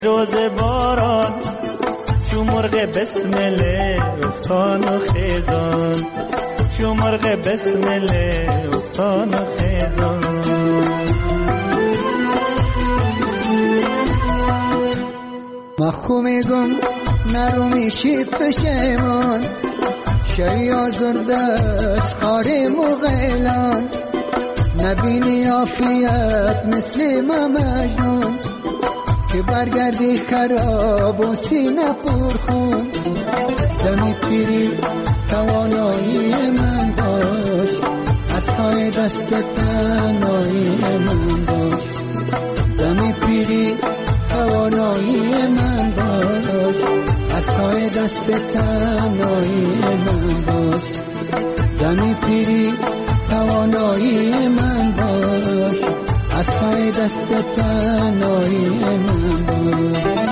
روز باران شو مرغ بسمله افتان و خیزان، شو مرغ بسمله افتان و خیزان. مخو میگم نرو میشی پشیمان، شی آزرده از خاری مغیلان. نبینی عافیت مثل ما مجنون، که برگردی خراب و سینه پرخون. دمی پیری توانایی من باش، از پای دست تنهایی من باش. دمی پیری توانایی من باش، از پای دست تنهایی من باش. دمی پیری توانایی من باش، از پای دست تنهایی من باش.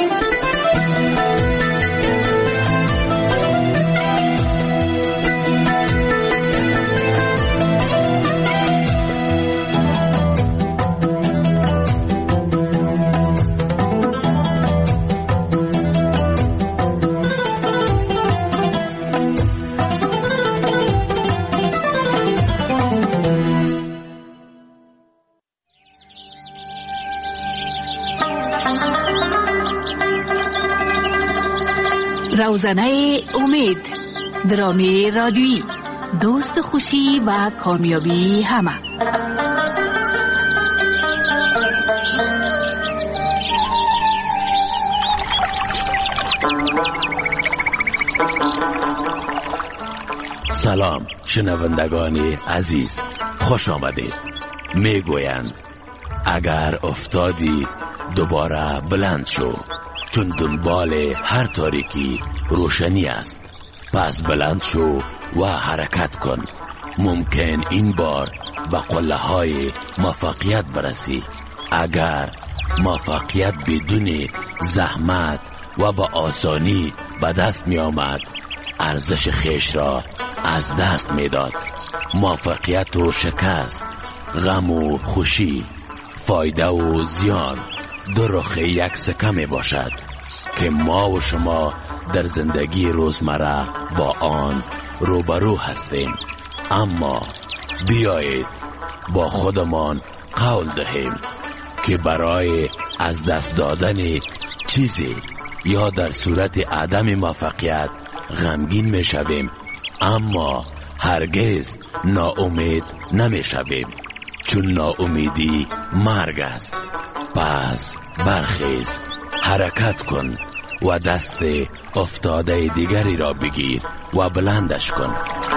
روزنه امید، درامی رادیویی، دوست خوشی و کامیابی همه. سلام شنوندگان عزیز، خوش آمدید. میگویند اگر افتادی دوباره بلند شو، چون دنبال هر تاریکی روشنی است. پس بلند شو و حرکت کن. ممکن این بار به قله های موفقیت برسی. اگر موفقیت بدون زحمت و با آسانی به دست می آمد، ارزش خیش را از دست می داد. موفقیت و شکست، غم و خوشی، فایده و زیان، دو رخ یک سکه می باشد که ما و شما در زندگی روزمره با آن روبرو هستیم. اما بیایید با خودمان قول دهیم که برای از دست دادن چیزی یا در صورت عدم موفقیت غمگین می شویم، اما هرگز ناامید نمی شویم، چون ناامیدی مرگ است. پس برخیز، حرکت کن و دست افتاده دیگری را بگیر و بلندش کن.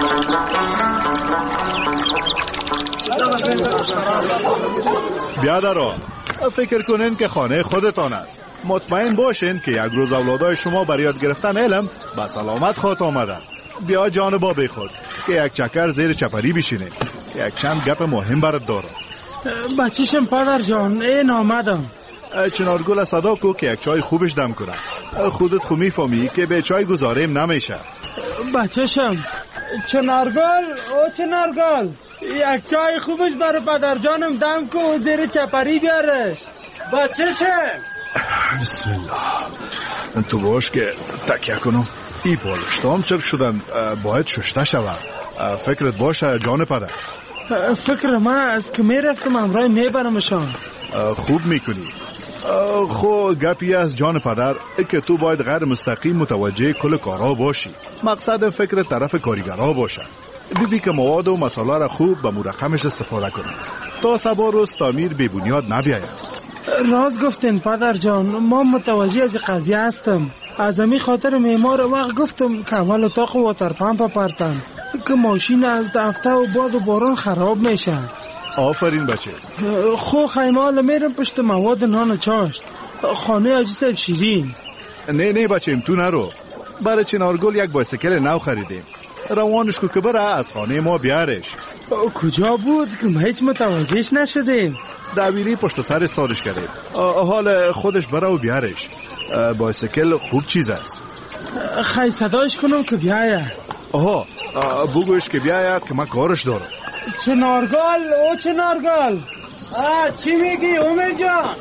بیادران، فکر کنین که خانه خودتان است. مطمئن باشین که یک روز اولادای شما برای یاد گرفتن علم به سلامت خواهد آمدن. بیا جان بابی خود که یک چکر زیر چپری بشینه. یک چند گپ مهم برات دارم. بچیشم پدر جان، این آمدم. چنارگل صدا کو که یک چای خوبش دم کنه. خودت خو میفهمی که به چای گذاریم نمیشه. بچیشم چنارگل، او چنارگل، یک چای خوبش برای پدر جانم دم کو، زیر چپری بیارش. بچیشم بسم الله. تو باش که تکیه کنم. ای بالشتام چرک شدن، باید ششته شود. فکرت باشه جان پدر. فکر من است که میرفتم امرای میبرمشان. خوب میکنی. خو گپی از جان پدر که تو باید غیر مستقیم متوجه کل کارها باشی. مقصد فکر طرف کارگرها باشه. ببین که مواد و مسائل را خوب به مرقمش استفاده کنی تا سبا روز تعمیر بی بنیاد نبیاید. راست گفتین پدر جان، ما متوجه از قضیه هستم. از همین خاطر معمار وقت گفتم که اول اتاق واتر پمپ پرتن که ماشین از دفته و باد و باران خراب میشه. آفرین بچه. خو خیمال میرم پشت مواد نان چاشت، خانه عجیب شیرین. نه بچه، تو نرو. برای چنارگل یک بایسکل نو خریدیم. روانش کو که بره از خانه ما بیارش. کجا بود که ما هیچ متوجهش نشدیم؟ دبیری پشت سر استارش کردیم. حال خودش بره و بیارش. بایسکل خوب چیز است. خیلی صداش کنم که بیایه. آها، بگوش که بیایه که من کارش دارم. چنارگل، او چنارگل، چی میگی امید جان؟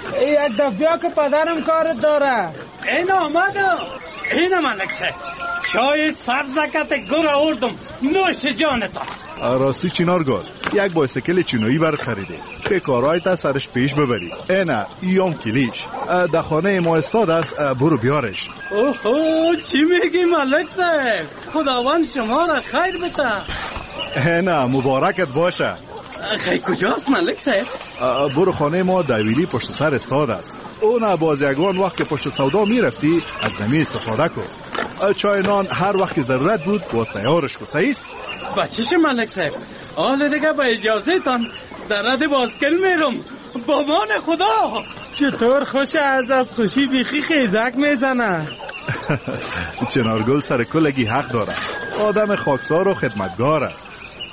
یک دفعه که پدرم کارت داره. این آمدم. این ملک صاحب چای سبزکت گر آوردم، نوش جانتا. راستی چینارگل یک بایسکل چینایی برات خریده که کارایت سرش پیش ببری. اینا ایام کلیش در خانه ما استاد است، برو بیارش. اوه چی میگی ملک صاحب؟ خداوند شما را خیر بده. اینا مبارکت باشه. خیلی کجاست ملک صاحب؟ برو خانه ما دویلی پشت سر استاد است. اون باز یگان وقت که پشت سودا میرفتی از نمی استفاده کن. چای نان هر وقت که ضرورت بود باز تیارش کن. صحیح است؟ بچه‌ش ملک صاحب حال دیگه با اجازه تان در رد بازکل میرم. بامان خدا. چطور خوشه؟ از خوشی بیخی خیزک میزنه. چنارگل سر کلگی حق داره. آدم خاکسار و خدمتگار است.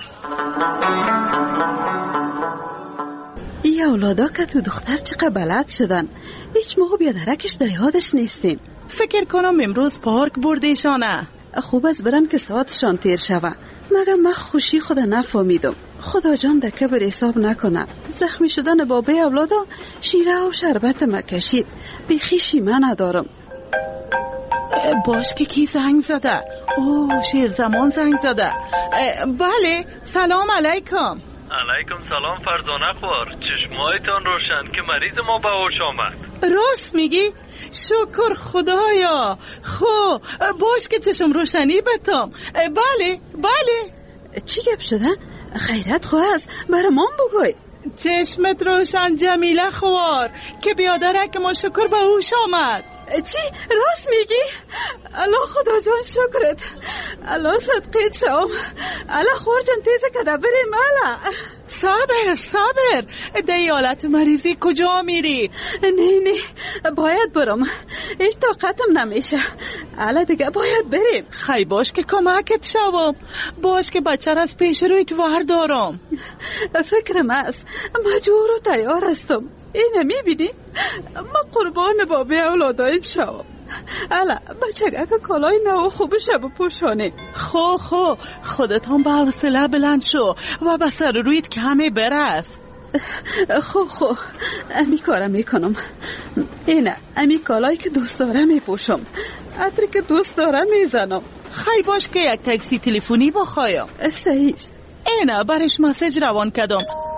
ای اولادا که تو دختر چقدر بلد شدن. هیچ موقع بیادرکش در یادش نیستیم. فکر کنم امروز پارک بردیشانه. خوب از برن که ساعتشان تیر شوه. مگه من خوشی خود نفهمیدم. خدا جان در کبر حساب نکنه. زخمی شدن بابه اولادا شیره و شربت مکشید. بیخی شیمه ندارم. باش که کی زنگ زده؟ اوه شیر زمان زنگ زده. بله سلام علیکم. علیکم سلام فرزانه خوار. چشمایتان روشن که مریض ما به هوش آمد. راست میگی؟ شکر خدایا. خب باش که چشم روشنی بتم. بله بله. چی گپ شده؟ خیرت خواه است برمان بگوی. چشمت روشن جمیله خوار که بیادرک ما شکر به هوش آمد. چی؟ راست میگی؟ الله خدا جان شکرت. الله صدقیت شام. الله خورجم تیزه که ده بریم مالا. صبر دیالت مریضی کجا میری؟ نه باید برم. هیچ طاقتم نمیشه. الله دیگه باید بریم. خی باش که کمکت شوم. باش که بچه را از پیش رویت ور دارم. فکرم است مجبور و تیار هستم. اینه میبینی؟ ما قربان بابه اولادایم شوم. الا بچه که کالای نو خوبش بپوشانی. خو خودتان به حوصله بلند شو و به سر رویت کمی برس. خو امی کارم میکنم. اینه امی کالایی که دوست دارم میپوشم. عطری که دوست دارم میزنم. خی باش که یک تاکسی تلفنی بخوایم. صحیح. اینه برش مسیج روان کدم.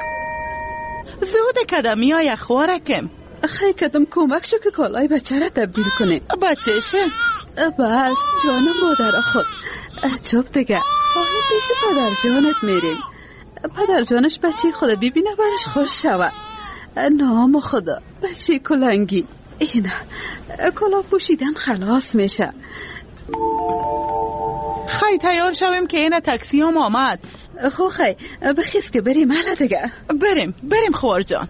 زود کدم میای خوارکم. خیلی کدم کمک شو که کالای بچه را تبدیل کنیم. بچهشه؟ بس جانم مادر خود. چوب دیگه آهی پیش پدر جانت میریم. پدر جانش بچه خدا ببینه برش خوش شود. نام خدا بچه کلنگی. اینه کلا پوشیدن خلاص میشه. خیلی تیار شویم که اینه تاکسی هم آمد. خو خیلی بخیست که بریم حالا دیگه. بریم خوار جان.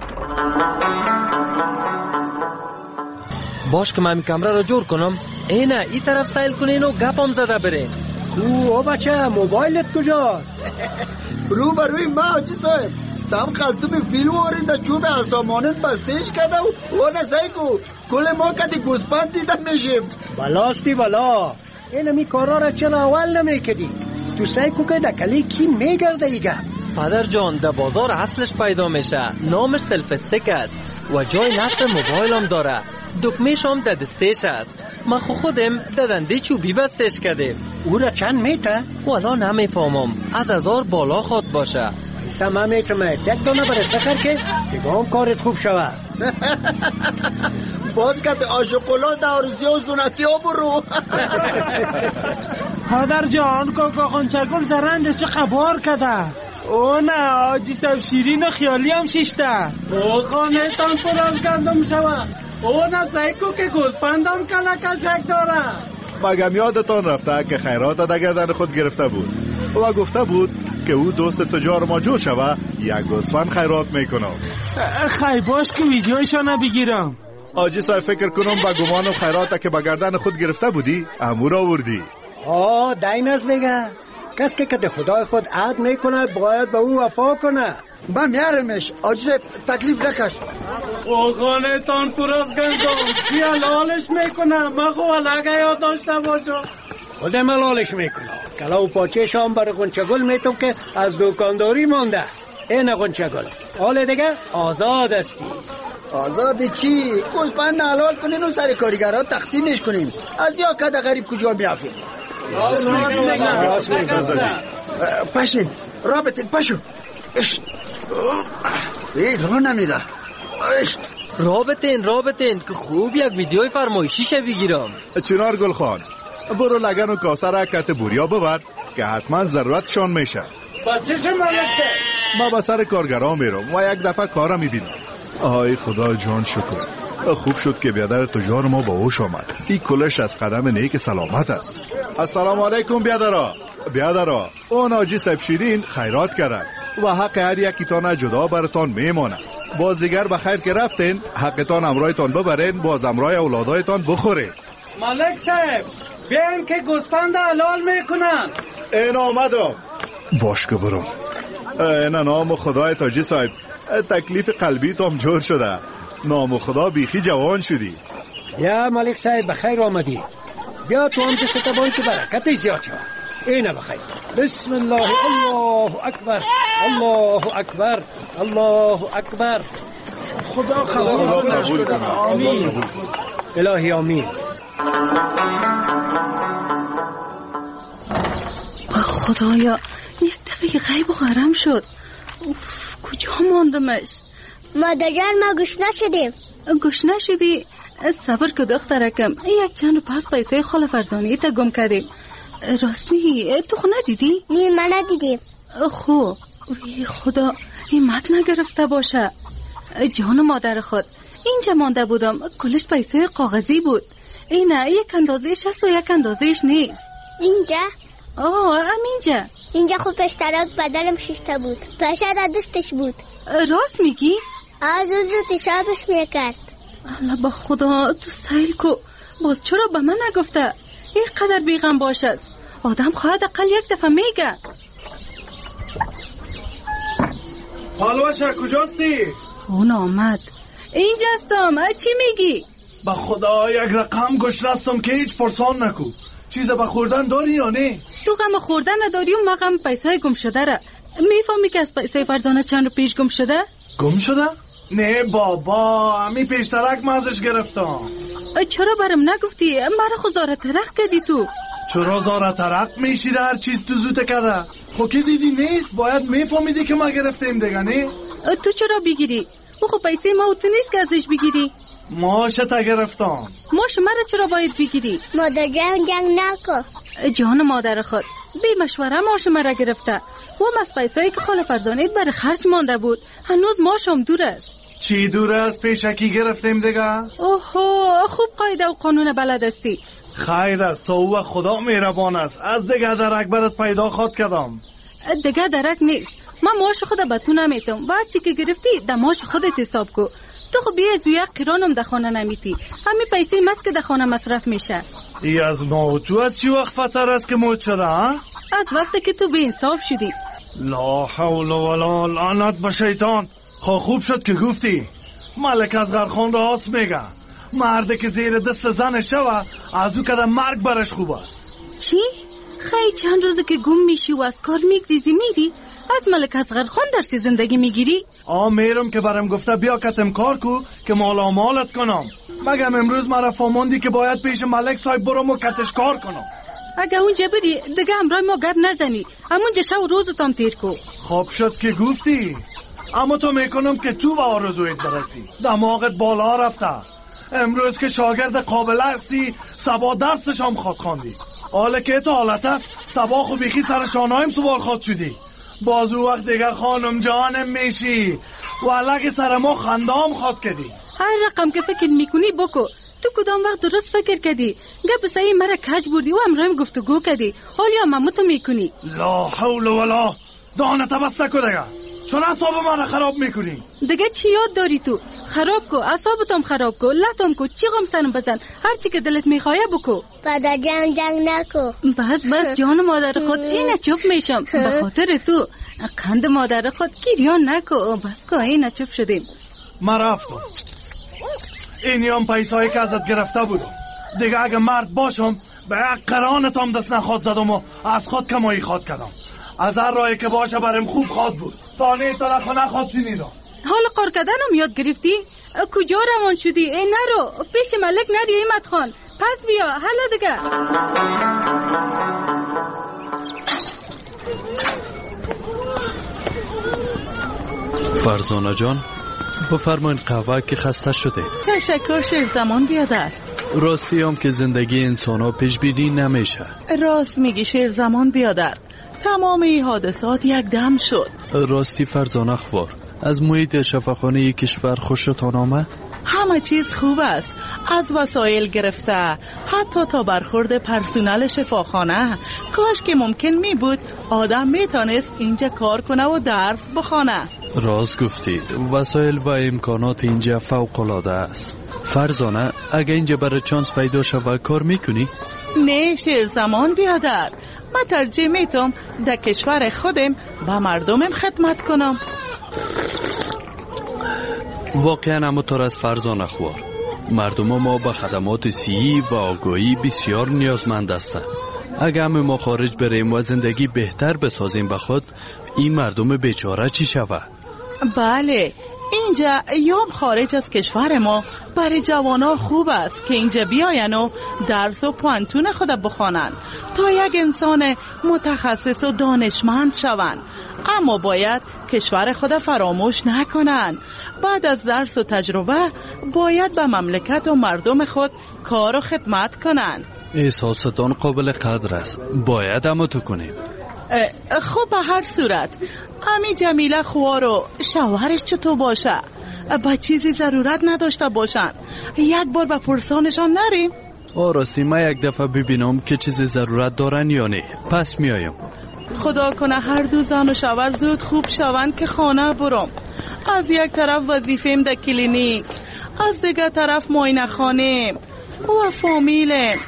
باش که من کمره رو جور کنم. اینه ای طرف سیل کنین و گپم زده برین. او بچه موبایلت کجاست؟ رو بروی ما حاجی صاحب سم خلطوم فیلم آرید چوب از دامانت بستیش کده و نسای کو کل ما کدی گوزپند دیدم میشیم. بلاستی بلا این همی کارا را چرا اول نمی کدی؟ تو سعی کو که دکلی کی میگرده ایگه؟ پدر جان در بازار اصلش پیدا میشه. نامش سلف استیک است و جای نصب موبایل هم داره. دکمهش هم در دستش است. من خودم در دنده چوبی بستش کردیم. او را چند میته؟ والا نمیفهمم. از 1000 بالا خود باشه. ایسا من میتونم یک دانه برای بخر که دیگه هم کارت خوب شود. باز کت آشقلا دارزی و زونتی ها برو. پدر جان کاکا خانچگل زرنده چه خبار کده؟ او نه آجی سب شیرین و خیالی هم شیشته. او خانه تان پر از گندم شود. او نه سایکو که گلپندم کلکشک داره. مگم یادتان رفته که خیرات در گردن خود گرفته بود و گفته بود که او دوست تجار ما جور شوه یک گوسفند خیرات میکنم. خیلی باش که ویدیوشانه بگیرم. آجی صاحب فکر کنم با گمانم خیراته که با گردن خود گرفته بودی امور آوردی. دین از دیگه کس که کده خدای خود عهد میکنه باید به او وفا کنه. با میارمش آجی صاحب تکلیف نکش. او خانه تان پر از گندم خیال حالش میکنه. من خو علاقه یاد داشته باشم. خودم حالش میکنه. کلاو پاچه شام برای غنچگل میتونم که از دکانداری مانده. این غنچگل حال دیگه آزاد استی. آزادی چی؟ گلپند حلال کنین و سر کارگرها تقسیمش کنین. از یا کده غریب کجا میافین؟ پشین رابطین پشو. رو نمیره. رابطین که خوب یک ویدیوی فرمایشی بگیرم. چنار گل خان برو لگن و کاسه را کت بوریا ببر که حتما ضرورتشان میشه. با چشم ملکه ما با سر کارگرها میرم و یک دفعه کارا میبینم. آی خدا جان شکر، خوب شد که بیادر تجار ما با هوش آمد. این کلش از قدم نیک سلامت است. السلام علیکم بیادرا اون آجی صاحب شیرین خیرات کردن و حق هر یکیتان جدا براتان میمانه. باز دیگر بخیر که رفتین حقتان امرایتان ببرین، باز امرای اولادایتان بخورین. ملک صاحب بیاین که گوسفند حلال میکنن. این آمدم. باش که برم. این نام خدای تاجی صاحب، تکلیف قلبی تام جور شده. نام خدا بیخی جوان شدی. یا ملک صاحب بخیر آمدی. بیا تو هم دست تبایی که برکتش زیاد شد. اینه بخیر. بسم الله. الله اکبر الله اکبر الله اکبر. خدا قبول کنه. آمین. الهی آمین. خدایا یک دفعه غیب و غرم شد. اوف کجا ماندمش؟ مادرجان ما گوش نشدیم. گوش نشدی؟ صبر که دخترکم، یک چند پس پیسه خاله فرزانه تا گم کردیم. راست میگی؟ تو خو ندیدی؟ نه من ندیدیم. خو خدا این مت نگرفته باشه. جان مادر خود اینجا مانده بودم، کلش پیسه کاغذی بود. اینه یک اندازهش هست و یک اندازهش نیست. اینجا؟ همینجا. اینجا خب اشتراک بدلم ششته بود، پشه در دستش بود. راست میگی؟ از زود حسابش میکرد. الله با خدا تو سیل کو، باز چرا به من نگفته؟ این قدر بیغم باشه. آدم خواهد اقل یک دفعه میگه. پالوشه کجاستی؟ اون آمد. اینجا هستم. چی میگی؟ با خدا یک رقم گوش رستم که هیچ پرسان نکو. چیز با خوردن داری یا نه؟ تو غم خوردن نداری و ما غم پیسه گم شده را. میفهمی که از پیسه فرزانه چند رو پیش گم شده؟ گم شده؟ نه بابا، امی پیشترک مازش گرفتم. چرا برم نگفتی؟ مرا خو زاره ترق کردی تو. چرا زاره ترق میشیده هر چیز تو زوته کرده؟ خو که دیدی نیست باید میفهمیدی که ما گرفتیم دیگه نه؟ تو چرا بگیری؟ او خو پیسه ما تو نیست که ازش بگیری. ماشه تا گرفتم. ماشه مرا چرا باید بگیری؟ مادر جنگ نکن. جان مادر خود بی مشوره ماشه مرا گرفته. و از پیسایی که خاله فرزانه برای خرج مانده بود هنوز ماشم دور است. چی دور است؟ پیشکی گرفتیم دیگه. اوهو خوب قاعده و قانون بلد استی. خیر است، تو خدا مهربان است. از دیگه درک برات پیدا خود کردم. دیگه درک نیست. من ماش خود به تو نمیتم. هرچی که گرفتی در ماش خودت حساب کو. تو خب بیا از یک قرانم در خانه نمیتی. همین پیسه مست که در خانه مصرف میشه. ای از موت از چی وقت فتر است که موت شده ها؟ از وقتی که تو به انصاف شدی. لا حول ولا لعنت به شیطان. خوب شد که گفتی. ملک اصغر خان راست میگه. مرده که زیر دست زن شوه از او کده مرگ برش خوب است. چی؟ خیلی چند روزه که گم میشی و از کار میگریزی میری؟ از ملک اصغر خان درسی زندگی میگیری؟ میرم که برم گفته بیا کتم کار کو که مالا مالت کنم. مگم امروز مرا فهموندی که باید پیش ملک صاحب برم و کتش کار کنم. اگه اونجا بری دیگه همراه ما گپ نزنی. همونجا شب روزتام تیر کو. خوب شد که گفتی. اما تو میکنم که تو به آرزویت برسی. دماغت بالا رفته. امروز که شاگرد قابل هستی سبا درسش هم خواد خواندی. حالا که تو حالت است سبا خو بیخی سر شانهایم سوار خواد شدی. باز او وقت دیگه خانم جانم میشی و علاقه سر ما خندام خواد کردی. هر رقم که فکر میکنی بکو. تو کدام وقت درست فکر کردی؟ گپ سعی مرا کج بردی و امرایم گفتگو کردی. حالا ممتو میکنی. لا حول ولا دانه تبسته که دیگه. چون اعصاب من خراب میکنی؟ دیگه چی یاد داری تو؟ خراب کو، اعصابتم خراب کو، لطم کو، چی غم سرم بزن، هر چی که دلت میخواه بکو. پدر جنگ نکو. بس جان مادر خود اینه چوب میشم. به خاطر تو قند مادر خود گریان نکو. بس که اینه چوب شدیم. من رفتم. اینی هم پیسایی که ازت گرفته بودم. دیگه اگه مرد باشم به یک قرانتام دست نخواد زدم و از خود کمایی خواد کردم. از هر راهی که باشه برم خوب خواد بود. تانه طرف نخواد شنیدم. حالا قار کردنم یاد گرفتی؟ کجا روان شدی؟ ای نرو پیش ملک نری ایمت خان، پس بیا حالا دیگه. فرزانه جان بفرمایید قهوه که خسته شده. تشکر شیرزمان بیادر. راستی هم که زندگی انسان ها پیش بینی نمیشه. راست میگی شیرزمان بیادر، تمام این حادثات یک دم شد. راستی فرزانه خوار، از محیط شفاخانه کشور خوشتان آمد؟ همه چیز خوب است، از وسایل گرفته حتی تا برخورد پرسنل شفاخانه. کاش که ممکن می بود آدم میتونست اینجا کار کنه و درس بخونه. راست گفتید، وسایل و امکانات اینجا فوق العاده است. فرزانه اگه اینجا برای چانس پیدا شود کار میکنی؟ نه شیرزمان بیادر، من ترجیح میتونم در کشور خودم با مردمم خدمت کنم. واقعا همونطور از فرزانه خوار، مردم ما به خدمات صحی و آگاهی بسیار نیازمند هستند. اگه همه ما خارج بریم و زندگی بهتر بسازیم به خود، این مردم بیچاره چی شود؟ بله، اینجا یام خارج از کشور ما برای جوانا خوب است که اینجا بیاین و درس و پوانتون خود بخوانن تا یک انسان متخصص و دانشمند شوند. اما باید کشور خود فراموش نکنن. بعد از درس و تجربه باید به مملکت و مردم خود کار و خدمت کنن. احساستان قابل قدر است، باید اما تو کنیم. خب به هر صورت امی جمیله خوار و شوهرش چطور باشه؟ با چیزی ضرورت نداشته باشن؟ یک بار به پرسانشان نریم؟ راستی من یک دفعه ببینم که چیزی ضرورت دارن یا نه، پس میایم. خدا کنه هر دو زن و شوهر زود خوب شوند که خانه برم. از یک طرف وظیفه‌ام در کلینیک، از دیگر طرف معاینه خانه و فامیلم.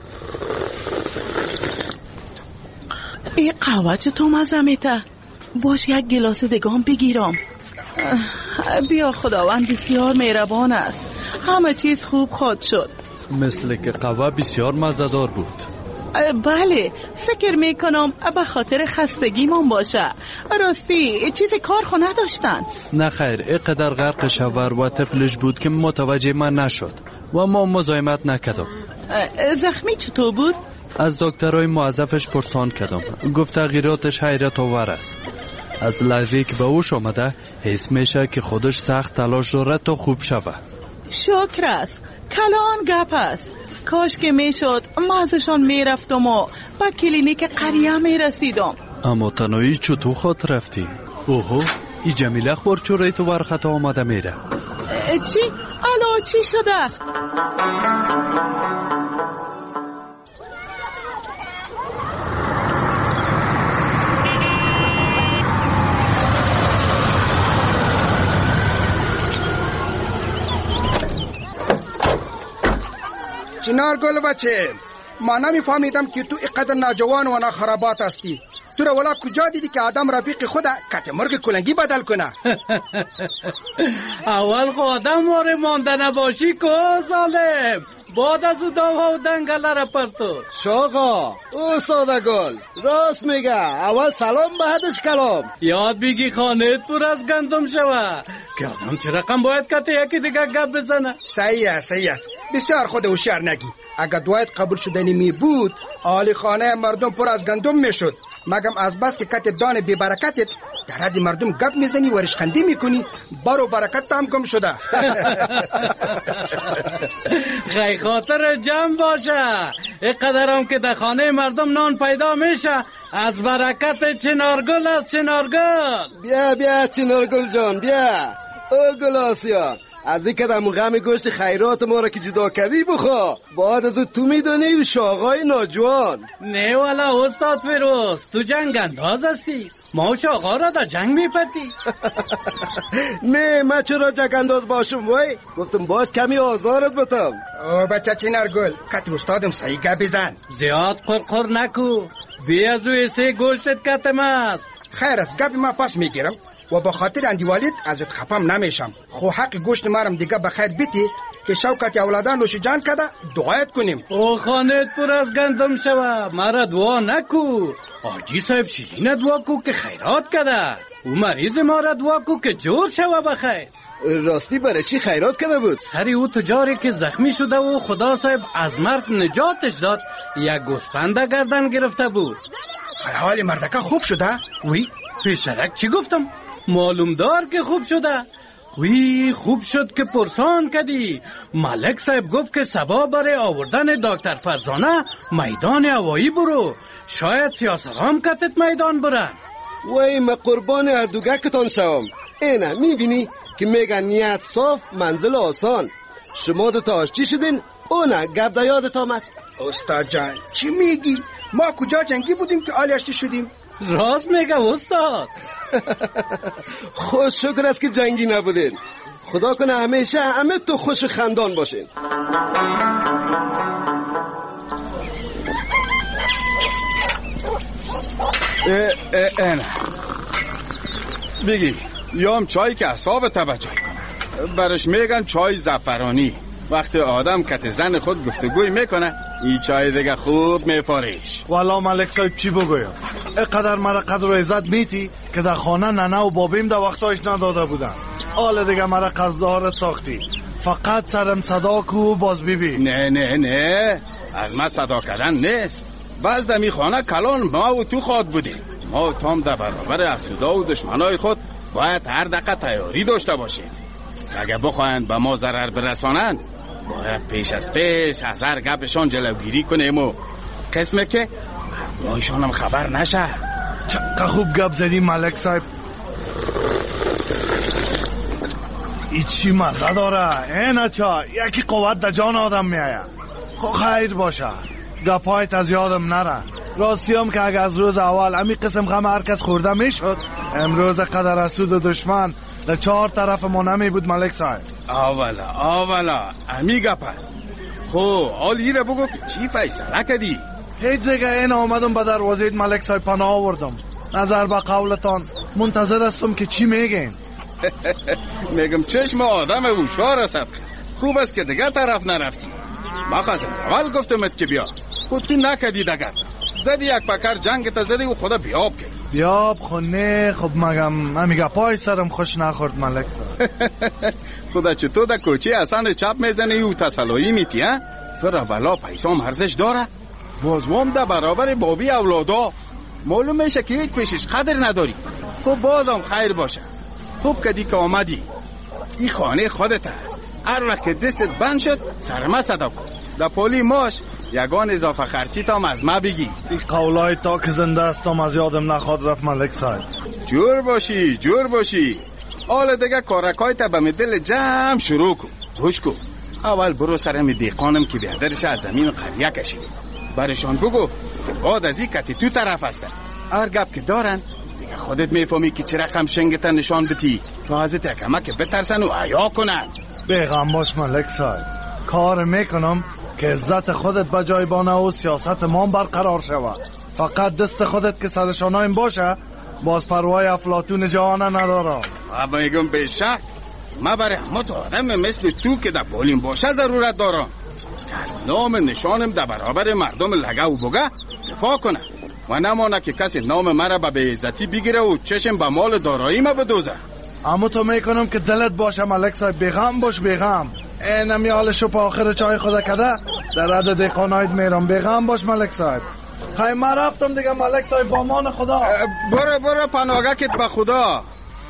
این قهوه چطور مزه میته؟ باش یک گلاس دگام بگیرم. بیا، خداوند بسیار مهربان است، همه چیز خوب خواهد شد. مثل که قهوه بسیار مزه‌دار بود. بله، فکر میکنم به خاطر خستگیمان باشه. راستی چیزی کار خو نداشتن؟ نه خیر، اینقدر غرق شوهر و طفلش بود که متوجه من نشد و ما مزاحمت نکردم. زخمی چطور بود؟ از دکترای موظفش پرسان کردم، گفت تغییراتش حیرت آور است. از لحظه که به هوش آمده حس میشه که خودش سخت تلاش داره تا خوب شود. شکر است، کلان گپ است. کاش که میشد مازشان میرفتم و با کلینیک قریه میرسیدم. اما تنهایی چطور خود رفتی؟ اوهو، ای جمیله خور چوری تو ورخطا آمده میره. چی؟ الو چی شده؟ چنار گل بچه، ما نمیفهمیدم که تو اینقدر ناجوان و ناخرابات هستی. تو را ولا کجا دیدی که آدم رفیق خود کت مرغ کلنگی بدل کنه؟ اول خود آدم ماره مانده نباشی که ظالم، بعد از او داوها و دنگل را پرتو. شاقا او ساده گل راست میگه، اول سلام بعدش کلام. یاد بگی خانه پر از گندم شوه که آدم چه رقم باید کت یکی دیگه گپ بزنه. صحیح است، بسیار خود هوشیار نگی. اگر دعایت قبول شدنی می بود آلی خانه مردم پر از گندم میشد، مگم از بس که کت دان بی برکتت در حد مردم گپ میزنی و ریشخندی میکنی، بر و برکت هم گم شده. خیلی خاطر جمع باشه، اینقدر هم که در خانه مردم نان پیدا میشه از برکت چنارگل است. چنارگل بیا چنارگل جان بیا. او گلاسیا، از این کدام غم گوشت خیرات ما را که جدا کردی بخوا، بعد از تو میدونی شاقای ناجوان. نه والا استاد فیروز، تو جنگ انداز هستی، ما شاقا را در جنگ میپتی. نه من چرا جنگ انداز باشم وای، گفتم باز کمی آزارت بتم. او بچه چنارگل، کت استادم صحیح گپ بزن، زیاد قرقر نکو، بی از او ایسه گوشتت کتم است. خیر است، گپ ما پاس میگیرم و با خاطر اندیوالیت ازت خفم نمیشم. خو حق گوشت مارم دیگه بخیر بیتی که شوکت اولادان نوش جان کده دعایت کنیم. او خانه پر از گندم شوه، مرا دعا نکو. آجی صاحب شیرین دعا کو که خیرات کده. او مریض ما را دعا کو که جور شوه بخیر. راستی برای چی خیرات کرده بود؟ سری او تجاری که زخمی شده و خدا صاحب از مرد نجاتش داد یک گوسفند گردن گرفته بود. حال مردکه خوب شده؟ وی پیشرک چی گفتم؟ معلوم دار که خوب شده. وی خوب شد که پرسان کدی. ملک صاحب گفت که سبا برای آوردن دکتر فرزانه میدان هوایی برو، شاید سیاسرام کتت میدان برن. وی ما قربان اردوگکتان شوم. اینه میبینی که میگن نیت صاف منزل آسان. شما دو تا چی شدین؟ اونه گپ دا یادت آمد. استاد جان چی میگی؟ ما کجا جنگی بودیم که آلیاشتی شدیم؟ راست میگه استاد. خوش شکر است که جنگی نبودین. خدا کنه همیشه همه تو خوش خندان باشین. نه بگی یام چای که اصاب توجه کنه. برش میگن چای زعفرانی. وقتی آدم کت زن خود گفتگوی میکنه این چای دیگه خوب میفاریش. والا ملک صاحب چی بگویم؟ اینقدر مرا قدر و عزت میتی که در خانه ننه و بابیم در وقتایش نداده بودن. حالا دیگه مرا قصدارت ساختی. فقط سرم صدا کو باز بیبی. نه از ما صدا کردن نیست. باز دمی خانه کلان ما و تو خواد بودیم. ما تام در برابر افسودا و دشمنای خود باید هر دقیقه تیاری داشته باشیم. اگه بخواهند به ما ضرر برسانند باید پیش از هر گپشان جلوگیری کنیم و قسمه که مایشان هم خبر نشه. چقدر خوب گپ زدی ملک صاحب. ای چی مزه داره اینه چا یکی قوت در جان آدم میایه. خیر باشه گپایت از یادم نره. راستی هم که اگه از روز اول امی قسم غم هر کس خورده میشد امروز قدر اسود و دشمن در 4 طرف ما نمی بود ملک صاحب. آولا امی گپ است. خو حالی را بگو که چی فیصله کردی؟ هیچ دیگه این آمدم به دروازه ملک صاحب پناه آوردم. نظر به قولتان منتظر هستم که چی میگین. میگم چشم آدم هوشیار است. خوب است که دیگه طرف نرفتی. ما خواستم اول گفتم است که بیا خود تو نکدی دگر زدی یک پکر جنگ تا زدی و خدا بیاب کرد. بیاب خونه خب مگم امیگه پای سرم خوش نخورد ملک صاحب. خدا چطور در کوچه اصلا چپ میزنی و تسلایی میتی ها؟ تو را بلا پیسام ارزش داره؟ بازوام در برابر بابی اولادا معلوم میشه که هیچ پیشش قدر نداری. خب بازم خیر باشه. خوب کدی که آمدی. این خانه خودت است. هر وقت دستت بند شد سرما صدا کن. در پولی ماش یگان اضافه خرچی تام از ما بگی. این قولای تا که زنده استم از یادم نخواد رفت ملک صاحب. جور باشی حالا دیگه کارکای تا به دل جمع شروع کن. گوش کن اول برو سرم دیقانم که بیادرش از زمین قریه کشیده برشان بگو بعد از این کتی تو طرف هستن. هر گپ که دارن دیگه خودت میفهمی که چه رقم شنگتا نشان بتی تا از تکمه که بترسن و عیا کنن. بیغم باش ملک صاحب. کار میکنم که عزت خودت به جای بانه و سیاست ما برقرار شود. فقط دست خودت که سرشانایم باشه باز پروای افلاطون جهانه ندارم. اما میگم به شک ما برای همه تو آدم مثل تو که در بولیم باشه ضرورت دارم که از نام نشانم در برابر مردم لگه و بگه دفاع کنه و نمانه که کسی نام مرا به بیعزتی بگیره و چشم به مال دارایی ما بدوزه. اما تو میکنم که دلت باشه ملک صاحب. بیغم باش بیغم. اینم یال شب آخر چای خدا کده در رد دیقانایت میرم. بیغم باش ملک صاحب. خیلی من رفتم دیگه ملک صاحب با امان خدا. برو پناهگاهت به خدا.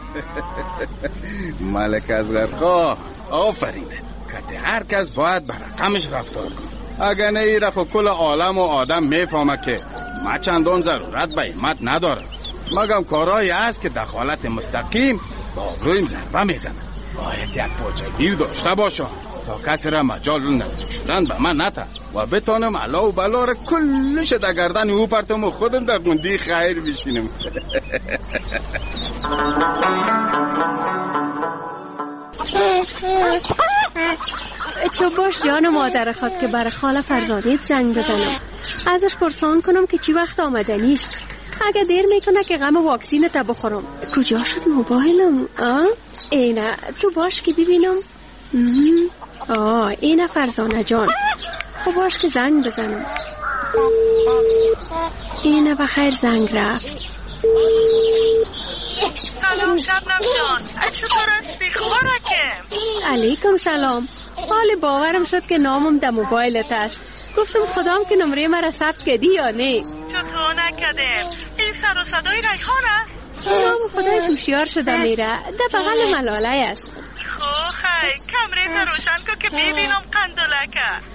ملک از غرقا آفرین که هر کس باید به رقمش رفتار کنه. اگر نه ای رفت کل عالم و آدم میفهمه که ما چندان ضرورت به ایمت نداره. مگم کارهایی هست که دخالت مستقیم با آبرویم ضربه میزنه. باید یک پاچگیر داشته باشم تا کسی را مجال نزدیک شدن به من نته و بتانم علا و بلا را کلش در گردن او پرتم و خودم در گندی خیر بشینم. چو باش جان مادر خود که برای خاله فرزانیت زنگ بزنم ازش پرسان کنم که چی وقت آمدنیش. اگه دیر میکنه که غم واکسین تا بخورم. کجا شد موبایلم؟ اینه تو باش که ببینم. اینه فرزانه جان. خب باش که زنگ بزنم. اینه بخیر زنگ رفت. سلام شبنم جان، چطور هستی؟ خوبه؟ علیکم سلام. حال باورم شد که نامم در موبایلت است. گفتم خدام که نمره مرا ثبت کردی یا نه. چطور نکردم؟ این سر و صدای ریحان است؟ نام خدایش هوشیار شده میره، در بغل ملاله است. خی کمره روشن کن که ببینم قندلکه.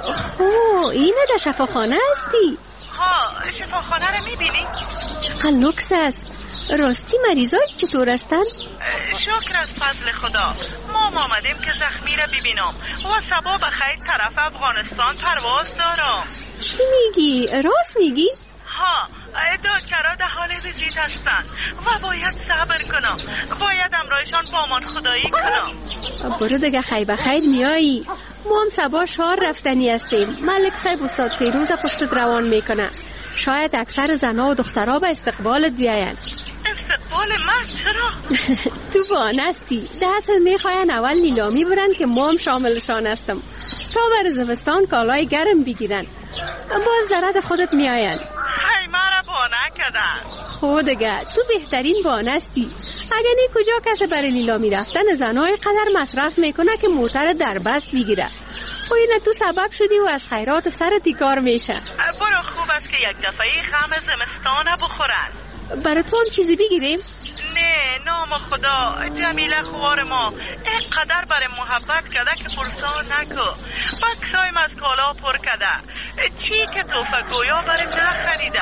اینه در شفاخانه هستی؟ ها، شفاخانه رو میبینی؟ چقدر لوکس است. راستی مریضای چطور هستن؟ شکر از فضل خدا. ما آمدیم که زخمی را ببینم و صبا بخیر طرف افغانستان پرواز دارم. چی میگی؟ راست میگی؟ ها، دکترها در حال ویزیت هستن و باید صبر کنم. باید امرایشان با امان خدایی کنم. برو دیگه خیر بخیر میایی. ما هم صبا شهر رفتنی هستیم. ملک صاحب استاد فیروز پشت روان میکنه. شاید اکثر زنها و دخترها به استقبالت بیاین. استقبال من؟ چرا؟ تو بانستی. ده اصل میخواین اول نیلامی برن که ما هم شاملشان هستم تا بر زمستان کالای گرم بگیرن. باز درد خودت میاین. هی مرا بانه کردن. خودگه تو بهترین بانستی. اگه نی کجا کسی برای نیلامی رفتن زنهای قدر مصرف میکنه که موتر در بست بگیره. و اینه تو سبب شدی و از خیرات سرت کار میشه. برو خوب است که یک دفعه غم زمستان بخورن. برای تو هم چیزی بگیریم؟ نه نام خدا، جمیله خوار ما اینقدر برای محبت کرده که پرسان نکو. بکسایم از کالا پر کرده. چی که توفه گویا برای جه خریده.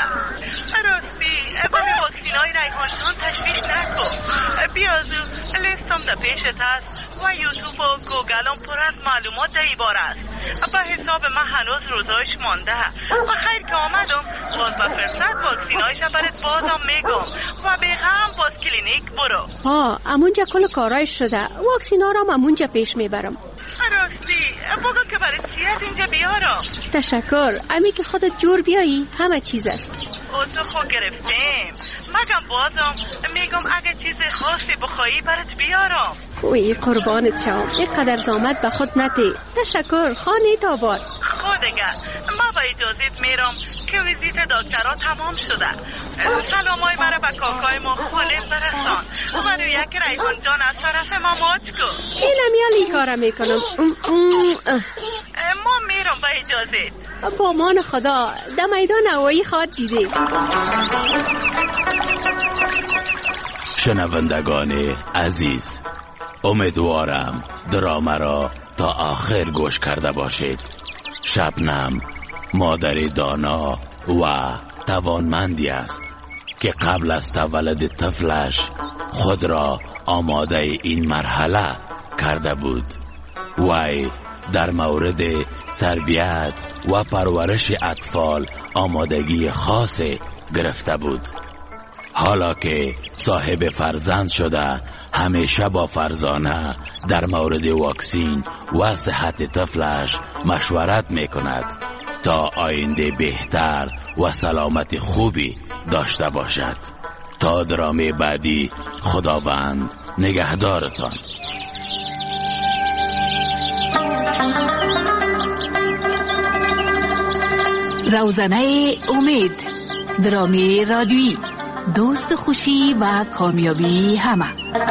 راستی برای واکسینای ریحان جان تشویش نکو. بیازو لیستم در پیشت هست و یوتیوب و گوگلم پر از معلومات در ای باره است. به حساب من هنوز روزایش مانده و خیر که آمدم باز به فرصت واکسینایش برات بازم میگم و به غم باز کلینیک برو. امونجا کل کارایش شده. واکسینا را امونجا پیش میبرم. راستی بگو که برای چی از اینجا بیارم؟ تشکر. امی که خودت جور بیایی همه چیز است. تو خود گرفتیم. مگم بازم میگم اگه چیز خاصی بخوایی برات بیارم. وی قربانت شم. اینقدر زامت به خود نتی. تشکر. خانه تاباد. خودگه ما با اجازت میرم که ویزیت دکترها تمام شده. سلامای مرا به کاکای ما خالص برسان و روی یک ریحان جان از طرف ما ماچ کن. اینم یا لیکارم میکنم. ما میرم با اجازت. با مان خدا. در میدان هوایی خواد دیده. شنوندگان عزیز، امیدوارم درامه را تا آخر گوش کرده باشید. شبنم مادر دانا و توانمندی است که قبل از تولد طفلش خود را آماده این مرحله کرده بود. وی در مورد تربیت و پرورش اطفال آمادگی خاص گرفته بود. حالا که صاحب فرزند شده همیشه با فرزانه در مورد واکسین و صحت طفلش مشورت میکند تا آینده بهتر و سلامت خوبی داشته باشد. تا درامه بعدی خداوند نگهدارتان. روزنه امید، درامی رادیویی، دوست خوشی و کامیابی همه.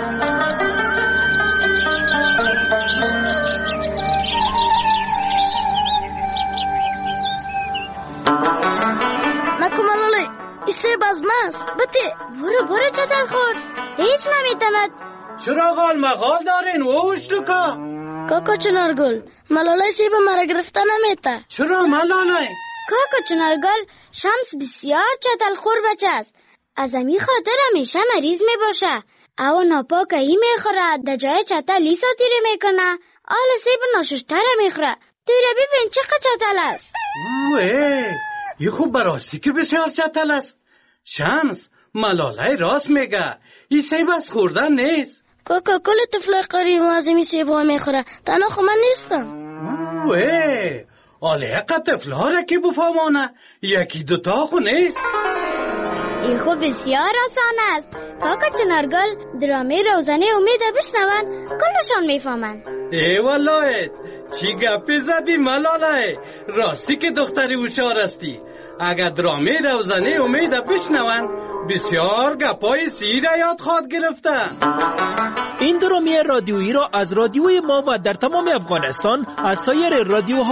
نکمالالی ایسه بازماست بطه برو چطور خور هیچ نمیتند. چرا غال مغال دارین ووش لکا؟ کاکا چنارگل ملالای سیب مرا گرفته نمیته. چرا ملالای؟ کاکا چنارگل شمس بسیار چتل خور بچه است. از امی خاطر همیشه مریض می باشه. او ناپاک ای می خوره. در جای چتل لیسا تیره می کنه. آل سیب ناششتره می خوره. تیره ببین چقدر چتل است. ای خوب براستی که بسیار چتل است. شمس ملالای راست میگه. این سیب از خوردن نیست. کاکا کل طفلای قریب از امی سیب ها می خوره. تنها خو من نیستم. آله اقا طفلها را که بفهمانه یکی دوتا خو نیست. این خوب بسیار آسان است. کاکا چنارگل درامه روزنه امید بشنون کلشان میفهمن. ای والله چی گپی زدی ملاله. راستی که دختری هوشیار استی. اگر درامه روزنه امید بشنون بسیار گپای سی را یاد خواد گرفتن. این درامی رادیویی را از رادیوی ما و در تمام افغانستان از سایر رادیوها